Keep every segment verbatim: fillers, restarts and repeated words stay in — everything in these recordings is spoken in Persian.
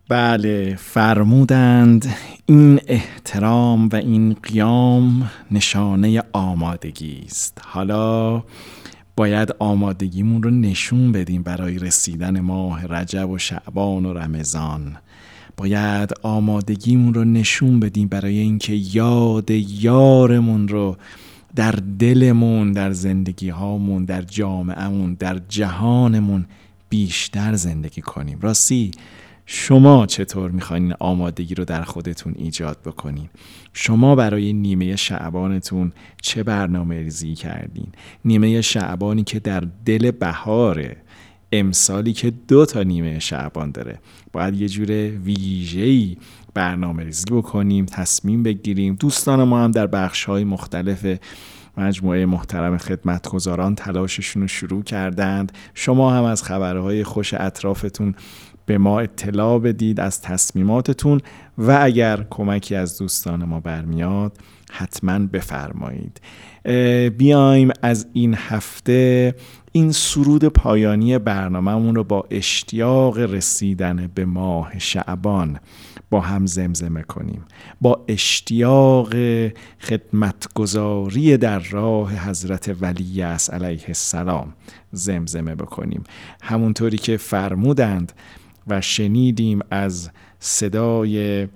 بله، فرمودند این احترام و این قیام نشانه آمادگی است. حالا باید آمادگیمون رو نشون بدیم برای رسیدن ماه رجب و شعبان و رمضان. باید آمادگیمون رو نشون بدیم برای اینکه یاد یارمون رو در دلمون، در زندگی هامون، در جامعهمون، در جهانمون بیشتر زندگی کنیم. راستی شما چطور میخواین این آمادگی رو در خودتون ایجاد بکنین؟ شما برای نیمه شعبانتون چه برنامه ریزی کردین؟ نیمه شعبانی که در دل بهاره، امسالی که دو تا نیمه شعبان داره، باید یه جور ویژه‌ای برنامه ریزی بکنیم، تصمیم بگیریم. دوستان ما هم در بخش‌های مختلف مجموعه محترم خدمتگزاران تلاششون رو شروع کردند. شما هم از خبرهای خوش اطرافتون به ما اطلاع بدید از تصمیماتتون و اگر کمکی از دوستان ما برمیاد حتما بفرمایید. بیایم از این هفته این سرود پایانی برنامه‌مون رو با اشتیاق رسیدن به ماه شعبان با هم زمزمه کنیم، با اشتیاق خدمتگزاری در راه حضرت ولی اعصر علیه السلام زمزمه بکنیم. همونطوری که فرمودند و شنیدیم از صدای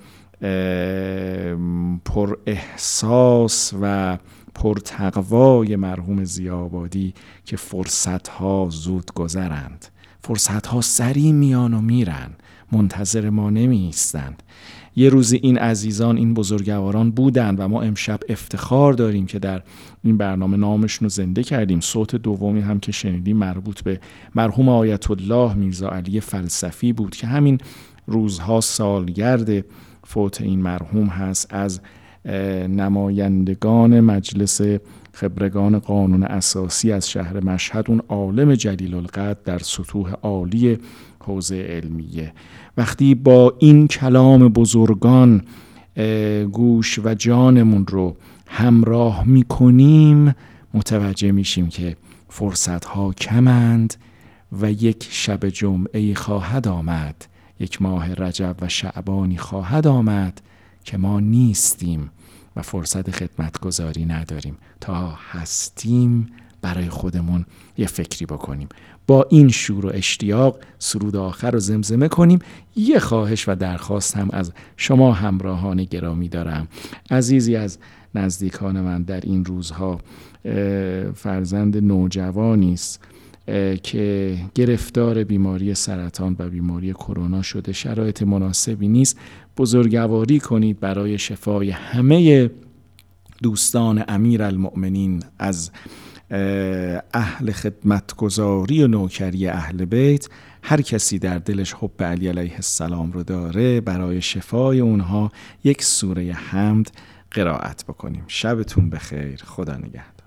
پر احساس و پرتقوای مرحوم ضیاءآبادی که فرصت‌ها زود گذرند، فرصت‌ها سریع میان و میرن، منتظر ما نمی ایستند. یه روزی این عزیزان، این بزرگواران بودند و ما امشب افتخار داریم که در این برنامه نامشون رو زنده کردیم. صوت دومی هم که شنیدیم مربوط به مرحوم آیت الله میرزا علی فلسفی بود که همین روزها سالگرد فوت این مرحوم هست. از نمایندگان مجلس خبرگان قانون اساسی از شهر مشهد، اون عالم جلیل القدر در سطوح عالی حوزه علمیه. وقتی با این کلام بزرگان گوش و جانمون رو همراه میکنیم متوجه میشیم که فرصتها کمند و یک شب جمعه خواهد آمد، یک ماه رجب و شعبانی خواهد آمد که ما نیستیم و فرصت خدمتگزاری نداریم. تا هستیم برای خودمون یه فکری بکنیم. با این شور و اشتیاق سرود آخر رو زمزمه کنیم. یه خواهش و درخواست هم از شما همراهان گرامی دارم. عزیزی از نزدیکان من در این روزها فرزند نوجوانی است که گرفتار بیماری سرطان و بیماری کرونا شده، شرایط مناسبی نیست. بزرگواری کنید برای شفای همه دوستان امیرالمؤمنین از اهل خدمتگزاری و نوکری اهل بیت. هر کسی در دلش حب علی علیه السلام رو داره، برای شفای اونها یک سوره حمد قرائت بکنیم. شبتون بخیر. خدا نگهدار.